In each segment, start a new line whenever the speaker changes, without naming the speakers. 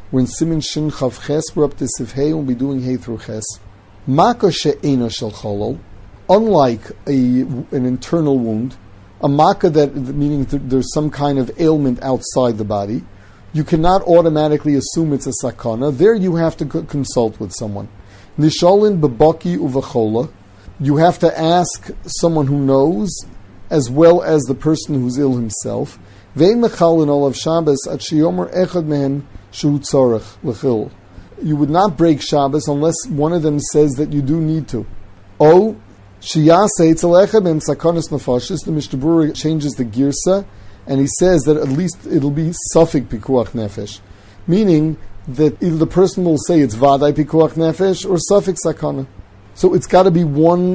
We're in Siman Shin Chav Ches. We're up to Siv Hey, and we'll be doing Hey through Ches. Maka she'ena shel cholol, unlike an internal wound, a maka that, meaning there's some kind of ailment outside the body, you cannot automatically assume it's a sakana. There you have to consult with someone. Nisholin bebaki uvachola, you have to ask someone who knows, as well as the person who's ill himself. Ve'en mechalin olav Shabbos at sheyomer echad mehem shu tzarech l'chil. You would not break Shabbos unless one of them says that you do need to. Oh, shiyase etzel echad mehem sakanas nefashis. The Mishnah Berurah changes the girsa, and he says that at least it'll be suffik pikuach nefesh, meaning that either the person will say it's vaday pikuach nefesh or suffik sakana. So it's got to be one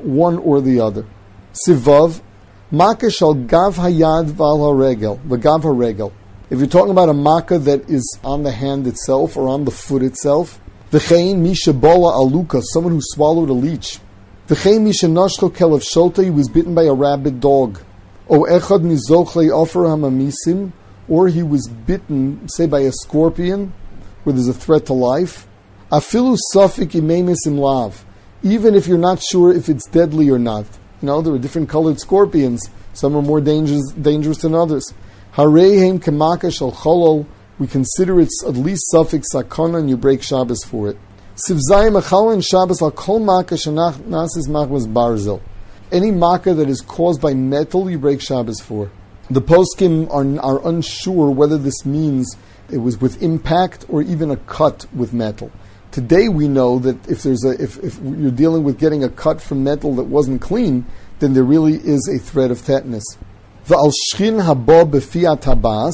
or the other. Sivav, Makkah shall gav hayad val haregel, v'gav haregel. If you're talking about a makkah that is on the hand itself or on the foot itself, v'chein misha bola aluka, someone who swallowed a leech. V'chein misha nashcho kelev shota, he was bitten by a rabid dog. O echad nizochle offer hamamisim, or he was bitten, say, by a scorpion, where there's a threat to life. Afilu safik imemis imlav, even if you're not sure if it's deadly or not. You know, there are different colored scorpions. Some are more dangerous than others. Hareihem kemaka shel cholol, we consider it's at least suffix sakana, and you break Shabbos for it. Sivzayim achalin Shabbos al kol maka shenach nasis machmas barzel. Any makkah that is caused by metal, you break Shabbos for. The poskim are unsure whether this means it was with impact or even a cut with metal. Today we know that if you're dealing with getting a cut from metal that wasn't clean, then there really is a threat of tetanus. V'al shchin haba b'fiat habas.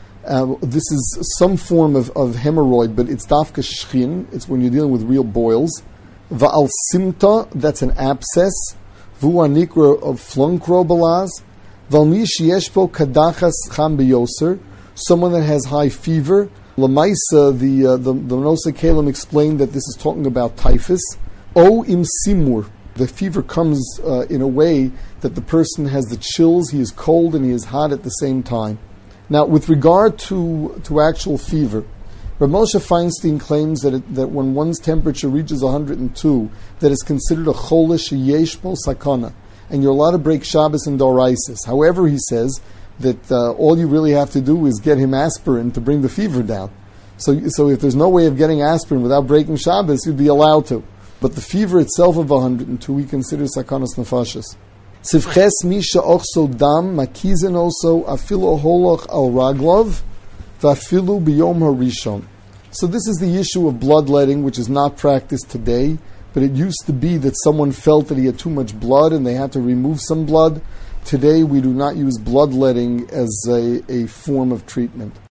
This is some form of hemorrhoid, but it's dafka shchin. It's when you're dealing with real boils. V'al simta, that's an abscess. V'u anikra of flunkro balaz. V'al mi sheyeshpo kadachas cham b'yoser, someone that has high fever. Lamaisa, the Nosa Kalim explained that this is talking about typhus. O im simur, the fever comes in a way that the person has the chills, he is cold and he is hot at the same time. Now, with regard to actual fever, Rav Moshe Feinstein claims that when one's temperature reaches 102, that is considered a cholesh yesh bo sakana, and you're allowed to break Shabbos and Doraisis. However, he says that all you really have to do is get him aspirin to bring the fever down. So if there's no way of getting aspirin without breaking Shabbos, you'd be allowed to. But the fever itself of 102, he considers sakanas nefashis. Sivches misha ochso dam makizen also afilu holoch al raglov vafilu biyom harishon. So this is the issue of bloodletting, which is not practiced today, but it used to be that someone felt that he had too much blood and they had to remove some blood. Today we do not use bloodletting as a form of treatment.